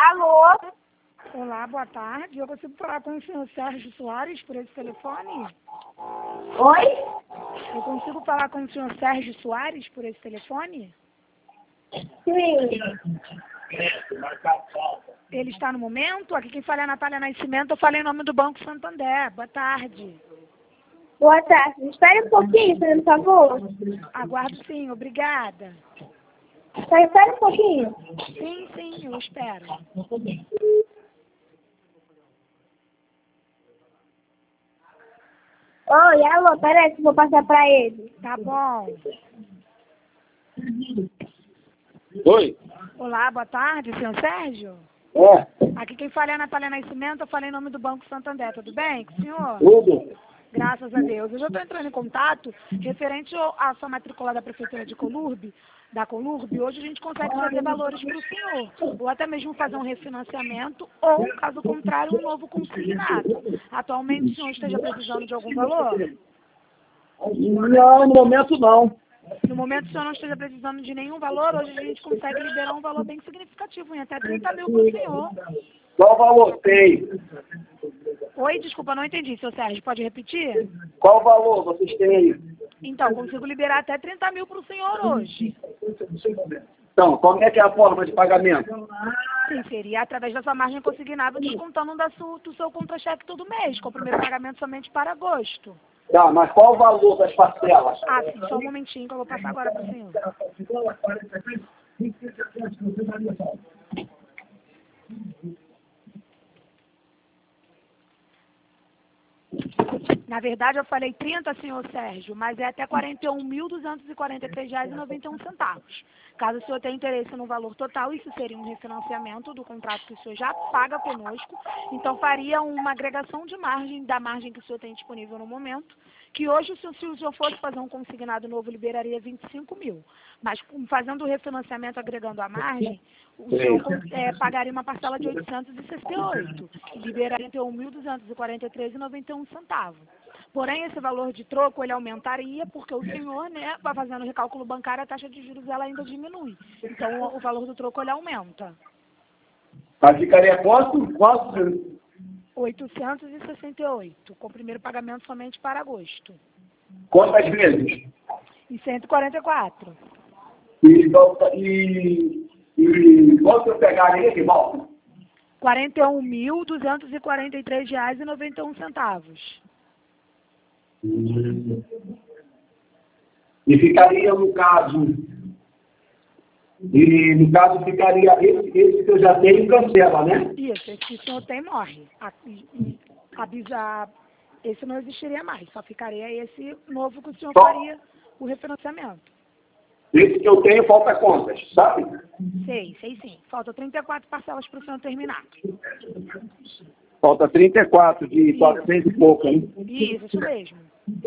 Alô? Olá, boa tarde. Eu consigo falar com o senhor Sérgio Soares por esse telefone? Oi? Eu consigo falar com o senhor Sérgio Soares por esse telefone? Sim. Ele está no momento? Aqui quem fala é a Natália Nascimento. Eu falei em nome do Banco Santander. Boa tarde. Boa tarde. Espere um pouquinho, por favor. Aguardo sim, obrigada. Espere um pouquinho. Sim, eu espero. Oi, alô, peraí que eu vou passar pra ele. Tá bom. Oi? Olá, boa tarde, senhor Sérgio. É, Aqui quem fala é a Natália Nascimento. Eu falei em nome do Banco Santander. Tudo bem com o senhor? tudo. Graças a Deus. Eu já estou entrando em contato referente à sua matrícula da Prefeitura de Colurbe, da Colurbe. Hoje a gente consegue fazer valores para o senhor, ou até mesmo fazer um refinanciamento, ou, caso contrário, um novo consignado. Atualmente o senhor esteja precisando de algum valor? Não, no momento não. No momento o senhor não esteja precisando de nenhum valor, hoje a gente consegue liberar um valor bem significativo, em até 30 mil para o senhor. Qual valor tem? Oi, desculpa, não entendi, seu Sérgio, pode repetir? Qual valor vocês têm aí? Então, consigo liberar até 30 mil para o senhor hoje. Então, como é que é a forma de pagamento? Sim, seria através da sua margem consignável, descontando do seu contra-cheque todo mês, com o primeiro pagamento somente para agosto. Tá, mas qual o valor das parcelas? Ah, sim, só um momentinho que eu vou passar agora para o senhor. Na verdade, eu falei 30, senhor Sérgio, mas é até R$ 41.243,91. Caso o senhor tenha interesse no valor total, isso seria um refinanciamento do contrato que o senhor já paga conosco. Então, faria uma agregação de margem, da margem que o senhor tem disponível no momento, que hoje, se o senhor fosse fazer um consignado novo, liberaria 25 mil. Mas, fazendo o refinanciamento, agregando a margem, o senhor pagaria uma parcela de 868 e liberaria 31.243,91. Porém, esse valor de troco, ele aumentaria porque o senhor, vai fazendo o recálculo bancário, a taxa de juros ela ainda diminui. Então, o valor do troco, ele aumenta. Mas ficaria quanto? 868, com o primeiro pagamento somente para agosto. Quantas vezes? E 144. E quanto eu pegaria de volta? R$ 41.243,91. E ficaria no caso... E no caso ficaria esse que eu já tenho cancela, né? Isso, esse que o senhor tem morre. Esse não existiria mais, só ficaria esse novo que o senhor faria o refinanciamento. Esse que eu tenho falta contas, sabe? Sei sim. Faltam 34 parcelas para o senhor terminar. Falta 34 de 400 e pouco, hein? Isso mesmo.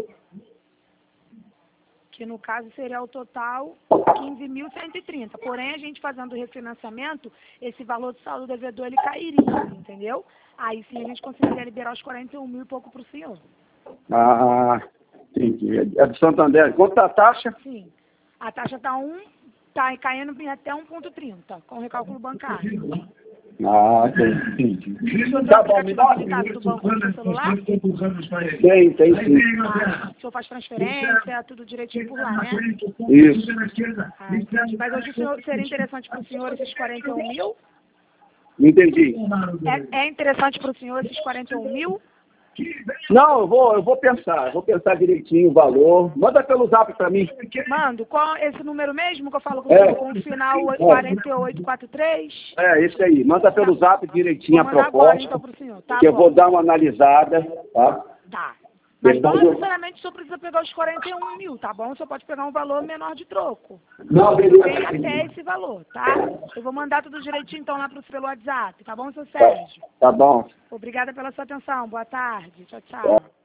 Que no caso seria o total 15.130. Porém, a gente fazendo o refinanciamento, esse valor de saldo devedor ele cairia, entendeu? Aí sim a gente conseguiria liberar os 41 mil e pouco para o senhor. Ah, entendi. É do Santander. Quanto a taxa? Sim. A taxa está caindo em até 1,30 com o recálculo bancário. Ah, entendi. O senhor tem Tá o bom, me aplicativo dá habilitado do banco no seu celular? Tem sim. O senhor faz transferência, tudo direitinho por lá, né? Isso. Ah, entendi. Mas hoje o senhor, seria interessante para o senhor esses 41 mil? Não entendi. É interessante para o senhor esses 41 mil? Não, eu vou pensar direitinho o valor. Manda pelo zap para mim. Mando. Qual esse número mesmo que eu falo com o senhor, com o final 4843? É, esse aí. Manda pelo zap direitinho a Vou mandar agora, proposta. então, para o senhor. Tá Que eu bom. vou dar uma analisada, tá? Tá. Mas não Depois eu- necessariamente o senhor precisa pegar os 41 mil, tá bom? O senhor pode pegar um valor menor de troco. Não, Tem beleza. até esse valor, tá? Eu vou mandar tudo direitinho, então, lá pelo WhatsApp, tá bom, seu Sérgio? Tá bom. Obrigada pela sua atenção. Boa tarde. Tchau, tchau.